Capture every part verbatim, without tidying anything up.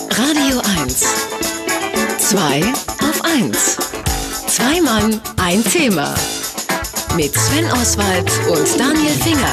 Radio eins. Zwei auf eins. Zwei Mann, ein Thema. Mit Sven Oswald und Daniel Finger.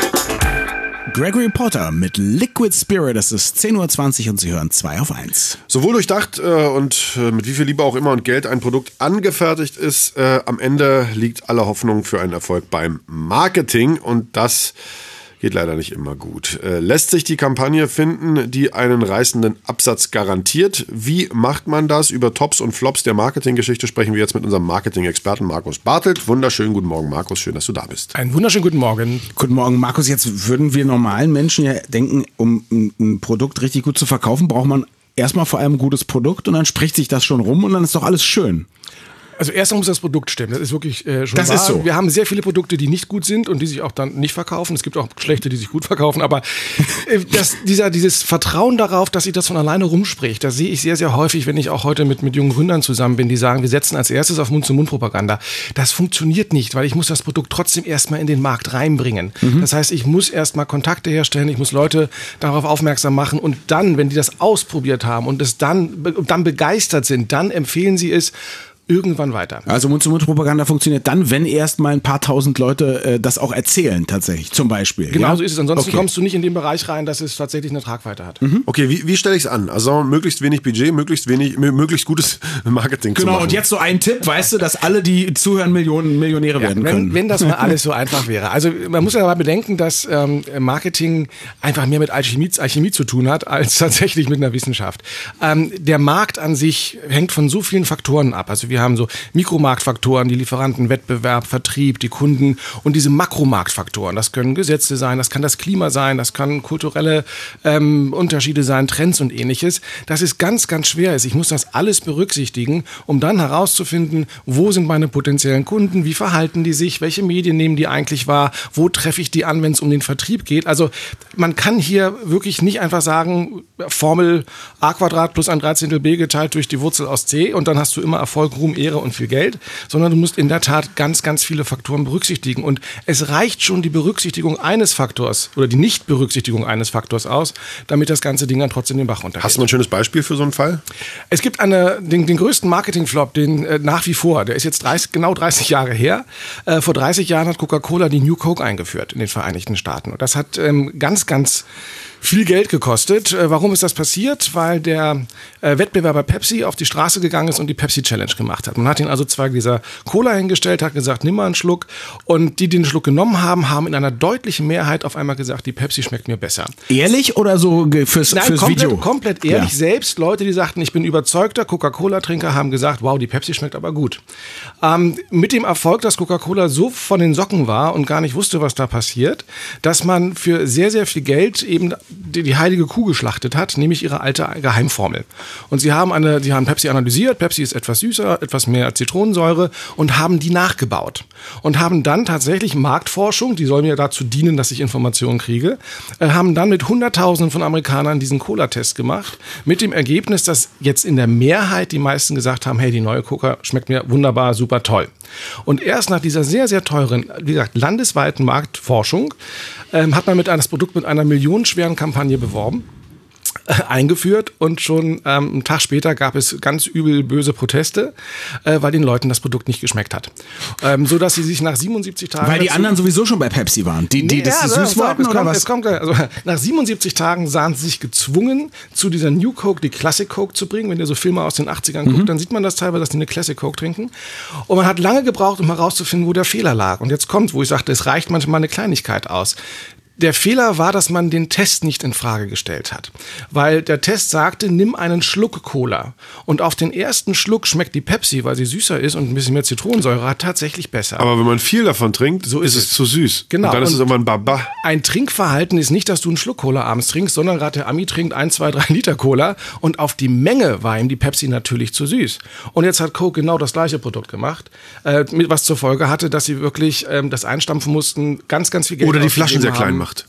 Gregory Porter mit Liquid Spirit, es ist zehn Uhr zwanzig und Sie hören zwei auf eins. Sowohl durchdacht äh, und äh, mit wie viel Liebe auch immer und Geld ein Produkt angefertigt ist, äh, am Ende liegt alle Hoffnung für einen Erfolg beim Marketing und das geht leider nicht immer gut. Äh, lässt sich die Kampagne finden, die einen reißenden Absatz garantiert? Wie macht man das? Über Tops und Flops der Marketinggeschichte sprechen wir jetzt mit unserem Marketing-Experten Markus Bartelt. Wunderschönen guten Morgen, Markus. Schön, dass du da bist. Einen wunderschönen guten Morgen. Guten Morgen, Markus. Jetzt würden wir normalen Menschen ja denken, um ein, ein Produkt richtig gut zu verkaufen, braucht man erstmal vor allem ein gutes Produkt und dann spricht sich das schon rum und dann ist doch alles schön. Also erstmal muss das Produkt stimmen, das ist wirklich äh, schon Das wahr. ist so. Wir haben sehr viele Produkte, die nicht gut sind und die sich auch dann nicht verkaufen. Es gibt auch schlechte, die sich gut verkaufen, aber äh, das, dieser, dieses Vertrauen darauf, dass sich das von alleine rumspricht, das sehe ich sehr, sehr häufig, wenn ich auch heute mit, mit jungen Gründern zusammen bin, die sagen, wir setzen als erstes auf Mund-zu-Mund-Propaganda. Das funktioniert nicht, weil ich muss das Produkt trotzdem erstmal in den Markt reinbringen. Mhm. Das heißt, ich muss erstmal Kontakte herstellen, ich muss Leute darauf aufmerksam machen und dann, wenn die das ausprobiert haben und es dann, dann begeistert sind, dann empfehlen sie es irgendwann weiter. Also Mund-zu-Mund-Propaganda funktioniert dann, wenn erst mal ein paar tausend Leute äh, das auch erzählen tatsächlich, zum Beispiel. Genau ja? so ist es. Ansonsten okay. kommst du nicht in den Bereich rein, dass es tatsächlich eine Tragweite hat. Mhm. Okay, wie, wie stelle ich es an? Also möglichst wenig Budget, möglichst wenig, möglichst gutes Marketing Genau, zu machen. und jetzt so ein Tipp, weißt du, dass alle, die zuhören, Millionen Millionäre Ja, werden wenn, können. wenn das mal alles so einfach wäre. Also man muss ja aber bedenken, dass ähm, Marketing einfach mehr mit Alchemie, Alchemie zu tun hat, als tatsächlich mit einer Wissenschaft. Ähm, der Markt an sich hängt von so vielen Faktoren ab. Also wir haben so Mikromarktfaktoren, die Lieferanten, Wettbewerb, Vertrieb, die Kunden und diese Makromarktfaktoren. Das können Gesetze sein, das kann das Klima sein, das kann kulturelle ähm, Unterschiede sein, Trends und ähnliches. Das ist ganz, ganz schwer. Ich muss das alles berücksichtigen, um dann herauszufinden, wo sind meine potenziellen Kunden, wie verhalten die sich, welche Medien nehmen die eigentlich wahr, wo treffe ich die an, wenn es um den Vertrieb geht. Also man kann hier wirklich nicht einfach sagen, Formel a Quadrat plus ein Dreizehntel b geteilt durch die Wurzel aus c und dann hast du immer Erfolg, Ruhm, Ehre und viel Geld, sondern du musst in der Tat ganz, ganz viele Faktoren berücksichtigen. Und es reicht schon die Berücksichtigung eines Faktors oder die Nichtberücksichtigung eines Faktors aus, damit das ganze Ding dann trotzdem den Bach runtergeht. Hast du ein schönes Beispiel für so einen Fall? Es gibt eine, den, den größten Marketing-Flop, den äh, nach wie vor, der ist jetzt dreißig, genau dreißig Jahre her. Äh, vor dreißig Jahren hat Coca-Cola die New Coke eingeführt in den Vereinigten Staaten. Und das hat ähm, ganz, ganz viel Geld gekostet. Äh, warum ist das passiert? Weil der äh, Wettbewerber Pepsi auf die Straße gegangen ist und die Pepsi Challenge gemacht hat. Man hat ihn also zwei Gläser Cola hingestellt, hat gesagt, nimm mal einen Schluck. Und die, die den Schluck genommen haben, haben in einer deutlichen Mehrheit auf einmal gesagt, die Pepsi schmeckt mir besser. Ehrlich oder so fürs, Nein, fürs komplett, Video? komplett ehrlich. Ja. Selbst Leute, die sagten, ich bin überzeugter Coca-Cola-Trinker, haben gesagt, wow, die Pepsi schmeckt aber gut. Ähm, mit dem Erfolg, dass Coca-Cola so von den Socken war und gar nicht wusste, was da passiert, dass man für sehr, sehr viel Geld eben die, die heilige Kuh geschlachtet hat, nämlich ihre alte Geheimformel. Und sie haben eine, sie haben Pepsi analysiert, Pepsi ist etwas süßer, etwas mehr Zitronensäure und haben die nachgebaut. Und haben dann tatsächlich Marktforschung, die soll mir dazu dienen, dass ich Informationen kriege, äh, haben dann mit Hunderttausenden von Amerikanern diesen Cola-Test gemacht, mit dem Ergebnis, dass jetzt in der Mehrheit die meisten gesagt haben, hey, die neue Coca schmeckt mir wunderbar, super toll. Und erst nach dieser sehr, sehr teuren, wie gesagt, landesweiten Marktforschung ähm, hat man mit einem, das Produkt mit einer millionenschweren Kampagne beworben, äh, eingeführt und schon ähm, einen Tag später gab es ganz übel böse Proteste, äh, weil den Leuten das Produkt nicht geschmeckt hat. Ähm, so dass sie sich nach siebenundsiebzig Tagen... Weil die anderen sowieso schon bei Pepsi waren, die, die Nee, das ja, süß ja, wollten es oder kommt, was? Es kommt, also nach siebenundsiebzig Tagen sahen sie sich gezwungen, zu dieser New Coke die Classic Coke zu bringen. Wenn ihr so Filme aus den achtzigern guckt, Mhm. dann sieht man das teilweise, dass die eine Classic Coke trinken. Und man hat lange gebraucht, um herauszufinden, wo der Fehler lag. Und jetzt kommt, wo ich sagte, es reicht manchmal eine Kleinigkeit aus. Der Fehler war, dass man den Test nicht in Frage gestellt hat. Weil der Test sagte, nimm einen Schluck Cola. Und auf den ersten Schluck schmeckt die Pepsi, weil sie süßer ist und ein bisschen mehr Zitronensäure hat, tatsächlich besser. Aber wenn man viel davon trinkt, So ist ist es es. zu süß. Genau. Und dann ist Und es irgendwann Baba. Ein Trinkverhalten ist nicht, dass du einen Schluck Cola abends trinkst, sondern gerade der Ami trinkt ein, zwei, drei Liter Cola und auf die Menge war ihm die Pepsi natürlich zu süß. Und jetzt hat Coke genau das gleiche Produkt gemacht, äh, mit was zur Folge hatte, dass sie wirklich ähm, das einstampfen mussten, ganz, ganz viel Geld Oder die ausgegeben Flaschen sehr haben. klein macht.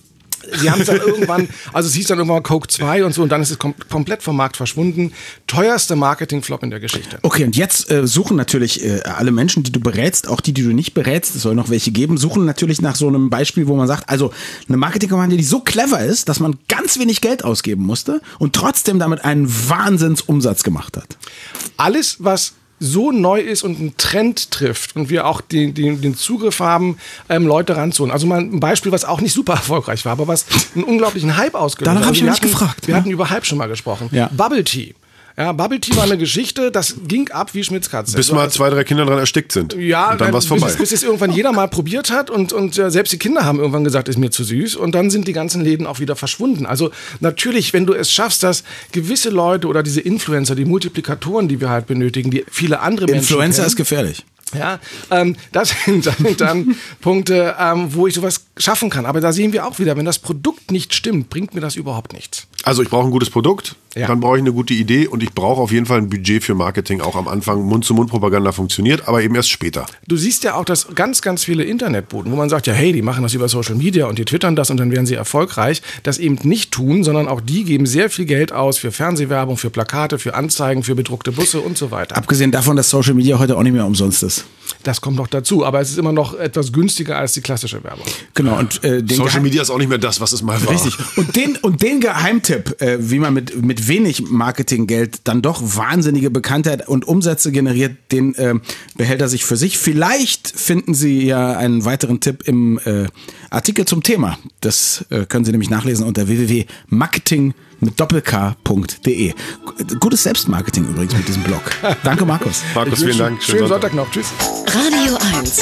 Sie haben es dann irgendwann, also es hieß dann irgendwann Coke zwei und so und dann ist es kom- komplett vom Markt verschwunden. Teuerster Marketing-Flop in der Geschichte. Okay, und jetzt äh, suchen natürlich äh, alle Menschen, die du berätst, auch die, die du nicht berätst, es soll noch welche geben, suchen natürlich nach so einem Beispiel, wo man sagt, also eine Marketingkampagne, die so clever ist, dass man ganz wenig Geld ausgeben musste und trotzdem damit einen Wahnsinnsumsatz gemacht hat. Alles, was so neu ist und einen Trend trifft und wir auch den, den, den Zugriff haben, ähm, Leute ranzuholen. Also mal ein Beispiel, was auch nicht super erfolgreich war, aber was einen unglaublichen Hype ausgelöst hat. Danach habe ich wir mich hatten, gefragt. Wir ja. hatten über Hype schon mal gesprochen. Ja. Bubble Tea. Ja, Bubble Tea war eine Geschichte, das ging ab wie Schmitz Katze. Bis mal zwei, drei Kinder dran erstickt sind. Ja, und dann war's vorbei. Bis, bis es irgendwann jeder mal probiert hat und, und ja, selbst die Kinder haben irgendwann gesagt, ist mir zu süß und dann sind die ganzen Läden auch wieder verschwunden. Also natürlich, wenn du es schaffst, dass gewisse Leute oder diese Influencer, die Multiplikatoren, die wir halt benötigen, die viele andere Menschen Influencer kennen, ist gefährlich. ja, ähm, das sind dann, dann Punkte, ähm, wo ich sowas schaffen kann. Aber da sehen wir auch wieder, wenn das Produkt nicht stimmt, bringt mir das überhaupt nichts. Also ich brauche ein gutes Produkt, Ja. dann brauche ich eine gute Idee und ich brauche auf jeden Fall ein Budget für Marketing. Auch am Anfang Mund-zu-Mund-Propaganda funktioniert, aber eben erst später. Du siehst ja auch, dass ganz, ganz viele Internetbuden, wo man sagt, ja, hey, die machen das über Social Media und die twittern das und dann werden sie erfolgreich, das eben nicht tun, sondern auch die geben sehr viel Geld aus für Fernsehwerbung, für Plakate, für Anzeigen, für bedruckte Busse und so weiter. Abgesehen davon, dass Social Media heute auch nicht mehr umsonst ist. Das kommt noch dazu, aber es ist immer noch etwas günstiger als die klassische Werbung. Genau. Und, äh, den Social Geheim- Media ist auch nicht mehr das, was es mal war. Richtig. Und den, und den Geheimtipp, äh, wie man mit, mit wenig Marketinggeld dann doch wahnsinnige Bekanntheit und Umsätze generiert, den äh, behält er sich für sich. Vielleicht finden Sie ja einen weiteren Tipp im äh, Artikel zum Thema. Das äh, können Sie nämlich nachlesen unter w w w punkt marketing mit doppelk punkt de. Gutes Selbstmarketing übrigens mit diesem Blog. Danke, Markus. Markus, vielen Dank. Schönen, schönen Sonntag noch. Tschüss. Radio eins.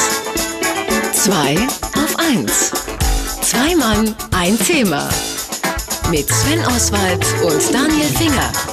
Zwei auf eins. Zwei Mann, ein Thema. Mit Sven Oswald und Daniel Finger.